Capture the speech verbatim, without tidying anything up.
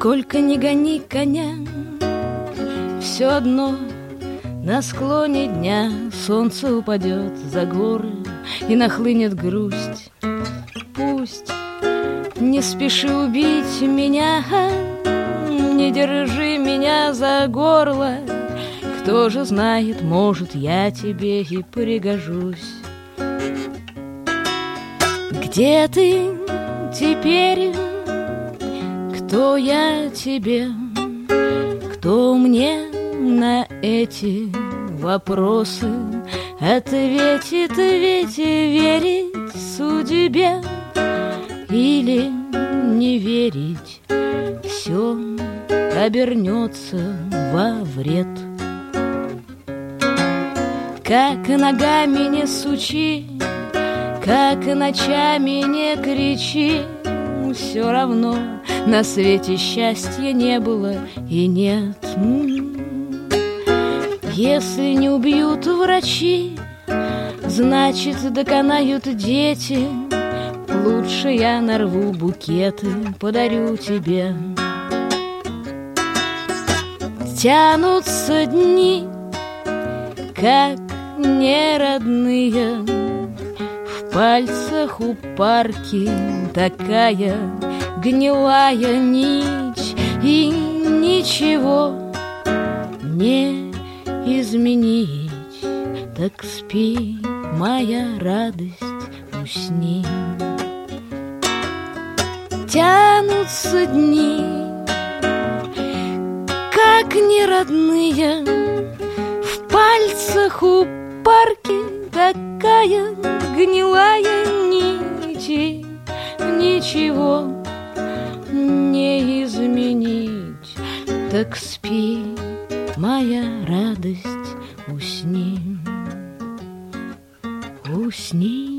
Сколько ни гони коня, все одно на склоне дня солнце упадет за горы и нахлынет грусть. Пусть не спеши убить меня, не держи меня за горло. Кто же знает, может, я тебе и пригожусь. Где ты теперь? Кто я тебе? Кто мне на эти вопросы ответит? Ведь верить судьбе или не верить, все обернется во вред. Как ногами не сучи, как ночами не кричи, все равно на свете счастья не было и нет. Если не убьют врачи, значит, доконают дети. Лучше я нарву букеты, подарю тебе. Тянутся дни, как неродные, в пальцах у парки такая гнилая нить, и ничего не изменить. Так спи, моя радость, усни. Тянутся дни, как неродные, в пальцах у парки такая гнилая нить, и ничего не изменить. Так спи, моя радость, усни, усни.